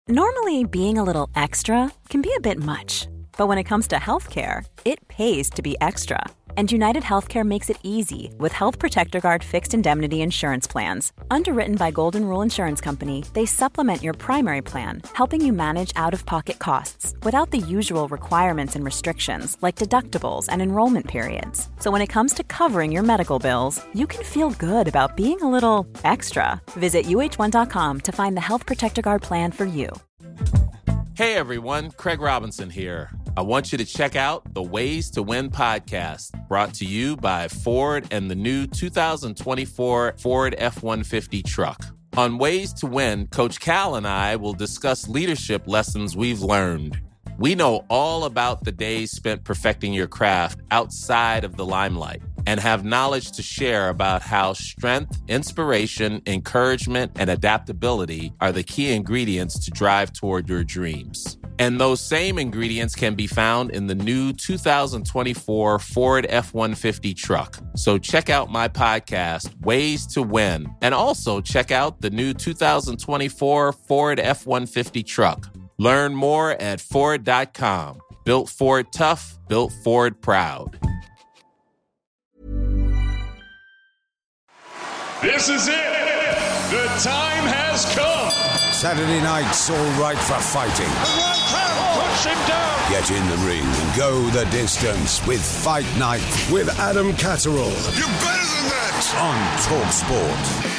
Normally, being a little extra can be a bit much, but when it comes to healthcare, it pays to be extra. And United Healthcare makes it easy with Health Protector Guard fixed indemnity insurance plans. Underwritten by Golden Rule Insurance Company, they supplement your primary plan, helping you manage out-of-pocket costs without the usual requirements and restrictions like deductibles and enrollment periods. So when it comes to covering your medical bills, you can feel good about being a little extra. Visit uh1.com to find the Health Protector Guard plan for you. Hey everyone, Craig Robinson here. I want you to check out the Ways to Win podcast, brought to you by Ford and the new 2024 Ford F-150 truck. On Ways to Win, Coach Cal and I will discuss leadership lessons we've learned. We know all about the days spent perfecting your craft outside of the limelight and have knowledge to share about how strength, inspiration, encouragement, and adaptability are the key ingredients to drive toward your dreams. And those same ingredients can be found in the new 2024 Ford F-150 truck. So check out my podcast, Ways to Win, and also check out the new 2024 Ford F-150 truck. Learn more at Ford.com. Built Ford tough, built Ford proud. This is it. The time has come. Saturday night's all right for fighting. Push him down. Get in the ring and go the distance with Fight Night with Adam Catterall. You're better than that. On TalkSport.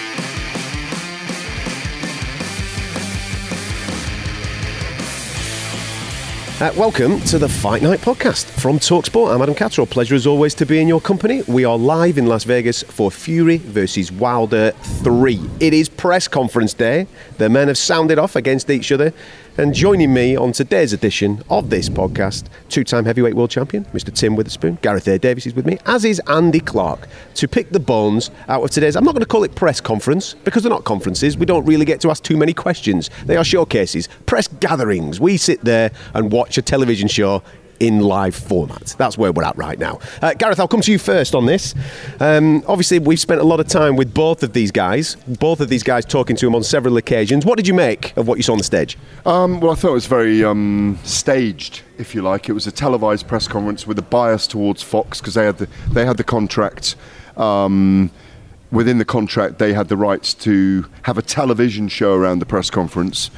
Welcome to the Fight Night podcast from TalkSport. I'm Adam Catterall. Pleasure as always to be in your company. We are live in Las Vegas for Fury versus Wilder 3. It is press conference day. The men have sounded off against each other. And joining me on today's edition of this podcast, two-time heavyweight world champion, Mr. Tim Witherspoon. Gareth A. Davis is with me, as is Andy Clark, to pick the bones out of today's... I'm not going to call it press conference, because they're not conferences. We don't really get to ask too many questions. They are showcases, press gatherings. We sit there and watch a television show in live format. That's where we're at right now. Gareth, I'll come to you first on this. Obviously, we've spent a lot of time with both of these guys talking to them on several occasions. What did you make of what you saw on the stage? Well, I thought it was very staged, if you like. It was a televised press conference with a bias towards Fox because they had the contract. Within the contract, they had the rights to have a television show around the press conference.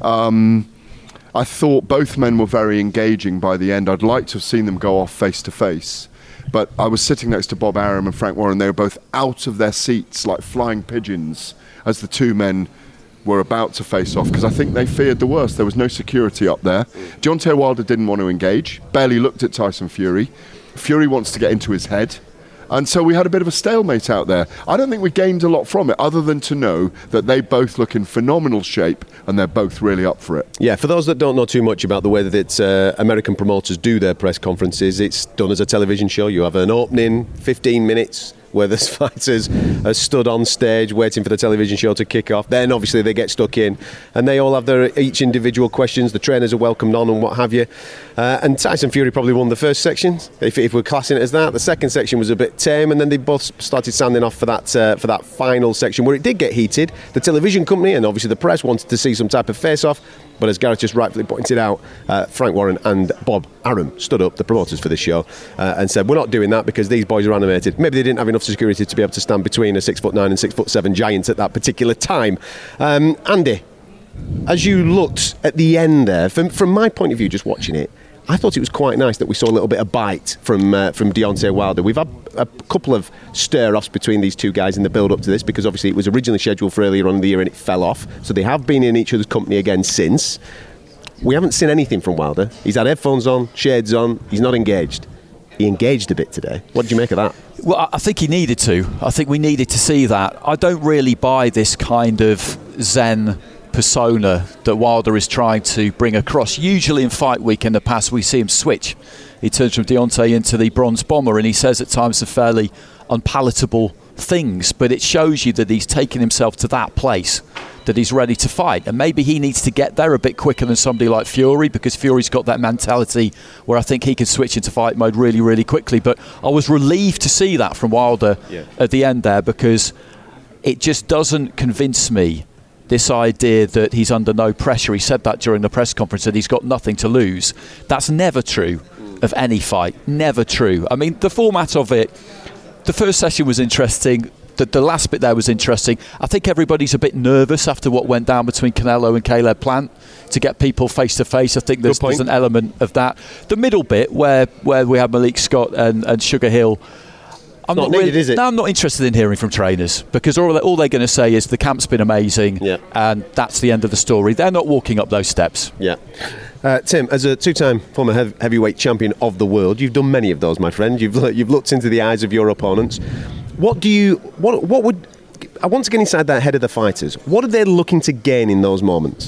I thought both men were very engaging by the end. I'd like to have seen them go off face to face. But I was sitting next to Bob Arum and Frank Warren. They were both out of their seats like flying pigeons as the two men were about to face off because I think they feared the worst. There was no security up there. Deontay Wilder didn't want to engage, barely looked at Tyson Fury. Fury wants to get into his head. And so we had a bit of a stalemate out there. I don't think we gained a lot from it other than to know that they both look in phenomenal shape and they're both really up for it. Yeah, for those that don't know too much about the way that American promoters do their press conferences, it's done as a television show. You have an opening, 15 minutes, where the fighters are stood on stage waiting for the television show to kick off. Then obviously they get stuck in and they all have their each individual questions. The trainers are welcomed on and what have you. And Tyson Fury probably won the first section, if we're classing it as that. The second section was a bit tame, and then they both started standing off for that final section where it did get heated. The television company and obviously the press wanted to see some type of face-off. But as Gareth just rightfully pointed out, Frank Warren and Bob Arum stood up, the promoters for this show, and said, we're not doing that because these boys are animated. Maybe they didn't have enough security to be able to stand between a 6'9" and 6'7" giant at that particular time. Andy, as you looked at the end there, from my point of view, just watching it, I thought it was quite nice that we saw a little bit of bite from Deontay Wilder. We've had a couple of stir-offs between these two guys in the build-up to this because obviously it was originally scheduled for earlier on in the year and it fell off. So they have been in each other's company again since. We haven't seen anything from Wilder. He's had headphones on, shades on, he's not engaged. He engaged a bit today. What did you make of that? Well, I think he needed to. I think we needed to see that. I don't really buy this kind of Zen persona that Wilder is trying to bring across. Usually in fight week in the past we see him switch. He turns from Deontay into the bronze bomber and he says at times some fairly unpalatable things, but it shows you that he's taken himself to that place that he's ready to fight, and maybe he needs to get there a bit quicker than somebody like Fury, because Fury's got that mentality where I think he can switch into fight mode really, really quickly. But I was relieved to see that from Wilder at the end there, because it just doesn't convince me this idea that he's under no pressure. He said that during the press conference, that he's got nothing to lose. That's never true of any fight. Never true. I mean, the format of it, the first session was interesting. The last bit there was interesting. I think everybody's a bit nervous after what went down between Canelo and Caleb Plant to get people face to face. I think there's an element of that. The middle bit where we have Malik Scott and Sugar Hill, I'm not needed, is it? No, I'm not interested in hearing from trainers, because all they're going to say is the camp's been amazing, and that's the end of the story. They're not walking up those steps. Yeah. Tim, as a two-time former heavyweight champion of the world, you've done many of those, my friend. You've looked into the eyes of your opponents. I want to get inside that head of the fighters. What are they looking to gain in those moments?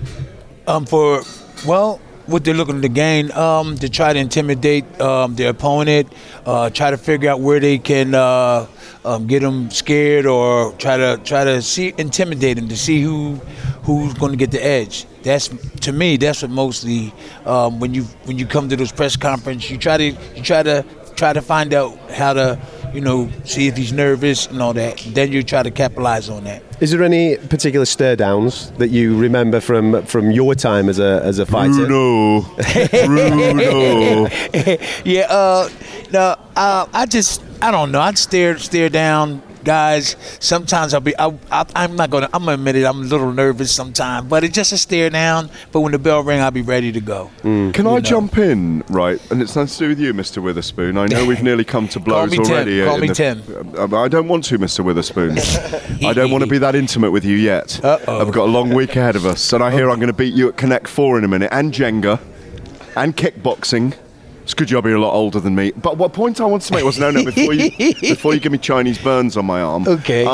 What they're looking to gain, to try to intimidate their opponent, try to figure out where they can get them scared, or try to intimidate them to see who's going to get the edge. That's, to me, that's what mostly when you come to those press conferences, you try to find out how to, see if he's nervous and all that. Then you try to capitalize on that. Is there any particular stare downs that you remember from your time as a fighter? Bruno. Yeah. No. I don't know. I'd stare down guys. Sometimes I'm gonna admit it, I'm a little nervous sometimes, but it's just a stare down. But when the bell rings, I'll be ready to go. Can I jump in, right? And it's nothing to do with you, Mr. Witherspoon. I know we've nearly come to blows already. Call me Tim. I don't want to, Mr. Witherspoon. I don't want to be that intimate with you yet. I've got a long week ahead of us, and I hear I'm going to beat you at Connect 4 in a minute, and Jenga, and kickboxing. It's a good job you're a lot older than me. But what point I wanted to make was, before you give me Chinese burns on my arm. Okay.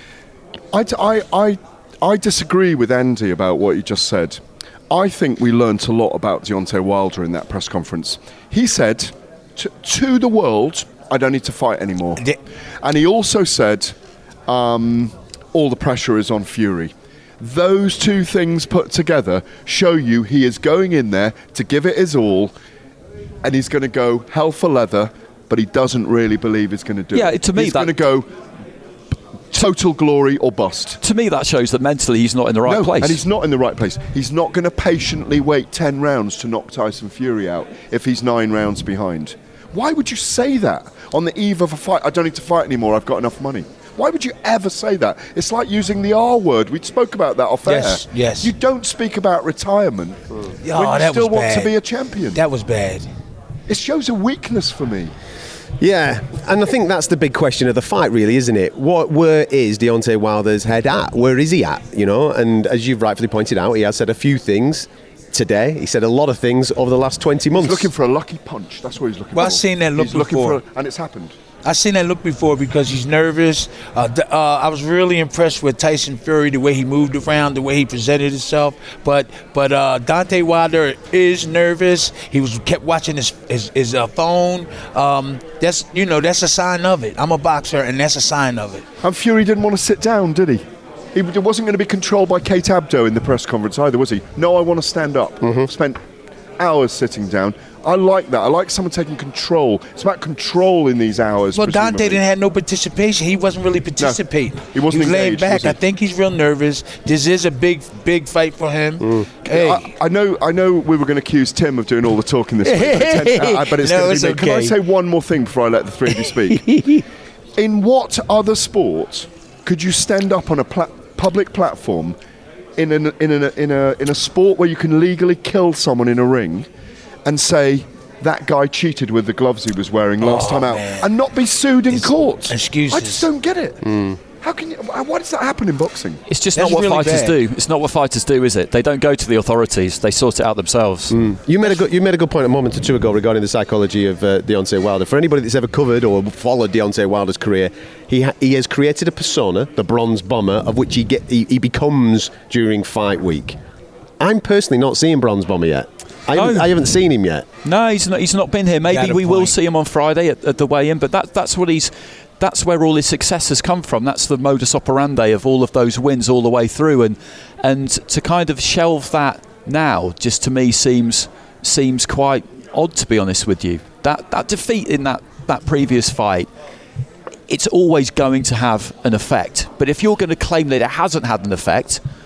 I disagree with Andy about what you just said. I think we learnt a lot about Deontay Wilder in that press conference. He said to the world, I don't need to fight anymore. And he also said, all the pressure is on Fury. Those two things put together show you he is going in there to give it his all, and he's going to go hell for leather, but he doesn't really believe he's going to do it. Yeah, to me, he's going to go total glory or bust. To me, that shows that mentally he's not in the right place. And he's not in the right place. He's not going to patiently wait 10 rounds to knock Tyson Fury out if he's 9 rounds behind. Why would you say that on the eve of a fight? I don't need to fight anymore, I've got enough money. Why would you ever say that? It's like using the R word. We spoke about that off air. Yes. You don't speak about retirement when you still want to be a champion. That was bad. It shows a weakness for me. Yeah, and I think that's the big question of the fight, really, isn't it? Where is Deontay Wilder's head at? Where is he at? And as you've rightfully pointed out, he has said a few things today. He said a lot of things over the last 20 months. He's looking for a lucky punch. That's what he's looking for. I've seen that look before. And it's happened. I've seen that look before because he's nervous. I was really impressed with Tyson Fury, the way he moved around, the way he presented himself. But Deontay Wilder is nervous. He kept watching his phone. That's a sign of it. I'm a boxer, and that's a sign of it. And Fury didn't want to sit down, did he? He wasn't going to be controlled by Kate Abdo in the press conference either, was he? No, I want to stand up. Spent hours sitting down. I like that. I like someone taking control. It's about control in these hours. Well, Dante didn't have no participation. He wasn't really participating. No, he wasn't engaged, laid back. I think he's real nervous. This is a big fight for him. Hey. I know we were going to accuse Tim of doing all the talking this week, but it's going to be me. Okay. Can I say one more thing before I let the three of you speak? In what other sport could you stand up on a public platform in a sport where you can legally kill someone in a ring and say that guy cheated with the gloves he was wearing last time out, and not be sued in court? Excuses. I just don't get it. How can you? Why does that happen in boxing? It's just not what really fighters do. It's not what fighters do, is it? They don't go to the authorities. They sort it out themselves. You made a good point a moment or two ago regarding the psychology of Deontay Wilder. For anybody that's ever covered or followed Deontay Wilder's career, he has created a persona, the Bronze Bomber, of which he becomes during fight week. I'm personally not seeing Bronze Bomber yet. I haven't seen him yet. No, he's not been here. Maybe we will see him on Friday at the weigh-in, but that's where all his success has come from. That's the modus operandi of all of those wins all the way through, and to kind of shelve that now just to me seems quite odd, to be honest with you. That defeat in that previous fight, it's always going to have an effect. But if you're going to claim that it hasn't had an effect,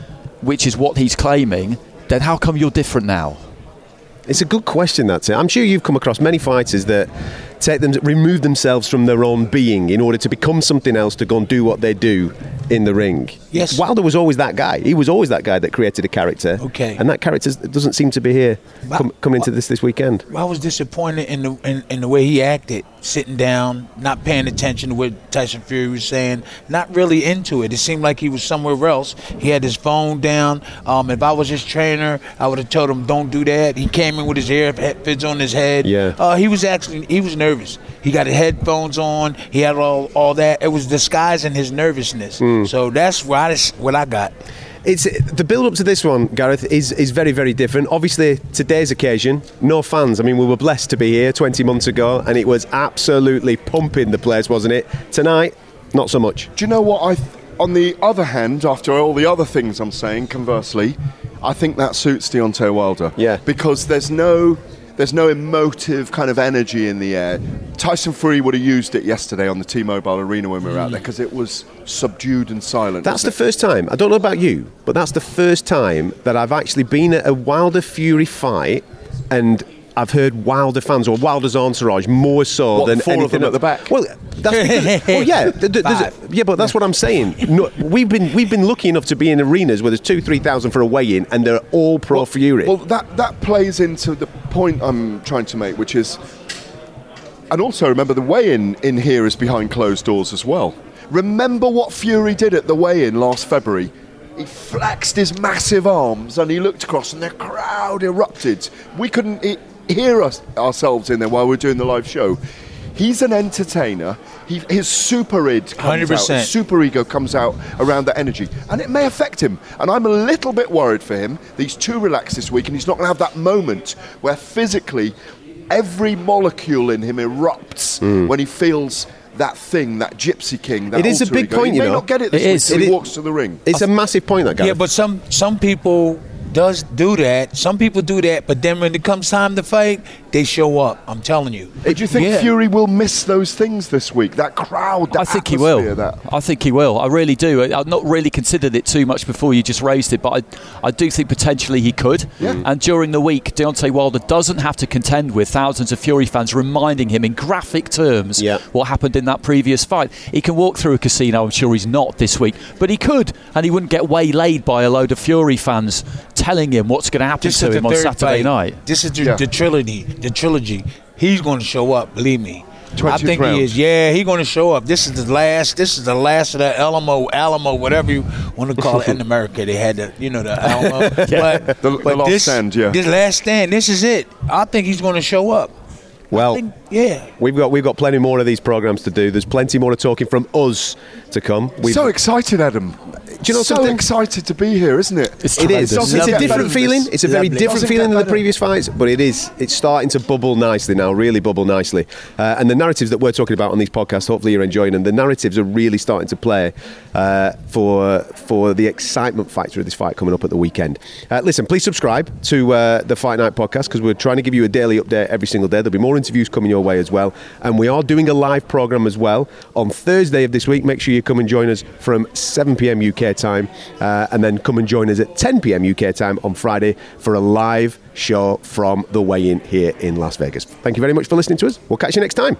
which is what he's claiming, then how come you're different now? It's a good question, that's it. I'm sure you've come across many fighters that remove themselves from their own being in order to become something else, to go and do what they do in the ring. Yes. Wilder was always that guy. He was always that guy that created a character. Okay. And that character doesn't seem to be here coming into this weekend. I was disappointed in the way he acted, sitting down, not paying attention to what Tyson Fury was saying, not really into it. It seemed like he was somewhere else. He had his phone down. If I was his trainer, I would have told him, don't do that. He came in with his earbuds on his head. Yeah. He was nervous. He got his headphones on. He had all that. It was disguising his nervousness. So that's what I got. It's the build-up to this one, Gareth, is very, very different. Obviously, today's occasion, no fans. I mean, we were blessed to be here 20 months ago, and it was absolutely pumping the place, wasn't it? Tonight, not so much. Do you know what? On the other hand, after all the other things I'm saying, conversely, I think that suits Deontay Wilder. Yeah. Because there's no emotive kind of energy in the air. Tyson Fury would have used it yesterday on the T-Mobile Arena when we were out there, because it was subdued and silent. That's the first time, I don't know about you, but that's the first time that I've actually been at a Wilder Fury fight and I've heard Wilder fans or Wilder's entourage more so than four anything of them at the back. Well, that's because, but that's what I'm saying. No, we've been lucky enough to be in arenas where there's 2,000-3,000 for a weigh-in, and they're all pro Fury. Well, that plays into the point I'm trying to make, which is, and also remember the weigh-in in here is behind closed doors as well. Remember what Fury did at the weigh-in last February. He flexed his massive arms and he looked across, and the crowd erupted. We couldn't hear ourselves in there while we were doing the live show. He's an entertainer. His super id comes 100%. Out. His super ego comes out around that energy, and it may affect him. And I'm a little bit worried for him that he's too relaxed this week, and he's not going to have that moment where physically every molecule in him erupts when he feels that thing, that gypsy king, that it is a big ego. point, he you may know. not get it this week till he walks to the ring. It's a massive point, that guy. Yeah, but some people does do that. Some people do that, but then when it comes time to fight, they show up. I'm telling you. Do you think Fury will miss those things this week? That crowd, I think he will. I think he will. I really do. I've not really considered it too much before you just raised it, but I do think potentially he could. Yeah. And during the week, Deontay Wilder doesn't have to contend with thousands of Fury fans reminding him in graphic terms what happened in that previous fight. He can walk through a casino. I'm sure he's not this week, but he could, and he wouldn't get waylaid by a load of Fury fans telling him what's going to happen to him on Saturday night. This is the trilogy. He's going to show up, believe me. I think round. He is. Yeah, he's going to show up. This is the last of the Alamo, whatever you want to call it. In America, they had the Alamo. But the last stand, This last stand, this is it. I think he's going to show up. Well, we've got plenty more of these programs to do. There's plenty more of talking from us to come. So excited, Adam. Do you know so something? excited to be here, isn't it? It is. It's a different feeling. It's a very different feeling than the previous fights, but it is. It's starting to bubble nicely now, really bubble nicely. And the narratives that we're talking about on these podcasts, hopefully you're enjoying them. The narratives are really starting to play for the excitement factor of this fight coming up at the weekend. Listen, please subscribe to the Fight Night podcast, because we're trying to give you a daily update every single day. There'll be more interviews coming your way as well. And we are doing a live program as well on Thursday of this week. Make sure you come and join us from 7 p.m. UK time, and then come and join us at 10 p.m. UK time on Friday for a live show from the weigh-in here in Las Vegas. Thank you very much for listening to us. We'll catch you next time.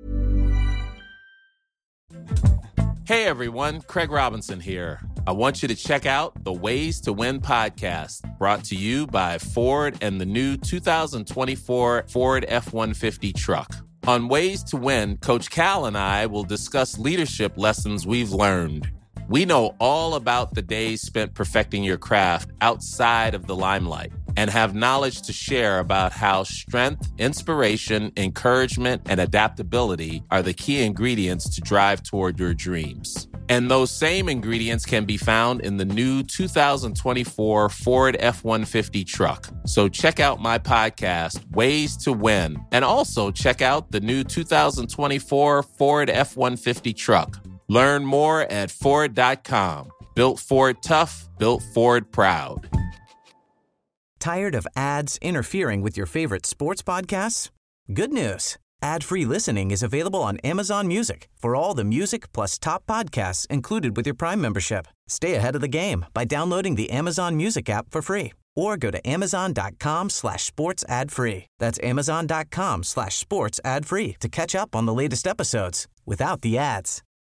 Hey everyone, Craig Robinson here. I want you to check out the Ways to Win podcast, brought to you by Ford and the new 2024 Ford F-150 truck. On Ways to Win, Coach Cal and I will discuss leadership lessons we've learned. We know all about the days spent perfecting your craft outside of the limelight, and have knowledge to share about how strength, inspiration, encouragement, and adaptability are the key ingredients to drive toward your dreams. And those same ingredients can be found in the new 2024 Ford F-150 truck. So check out my podcast, Ways to Win, and also check out the new 2024 Ford F-150 truck. Learn more at Ford.com. Built Ford tough, built Ford proud. Tired of ads interfering with your favorite sports podcasts? Good news. Ad-free listening is available on Amazon Music for all the music plus top podcasts included with your Prime membership. Stay ahead of the game by downloading the Amazon Music app for free or go to amazon.com/sports ad free. That's amazon.com/sports ad free to catch up on the latest episodes without the ads.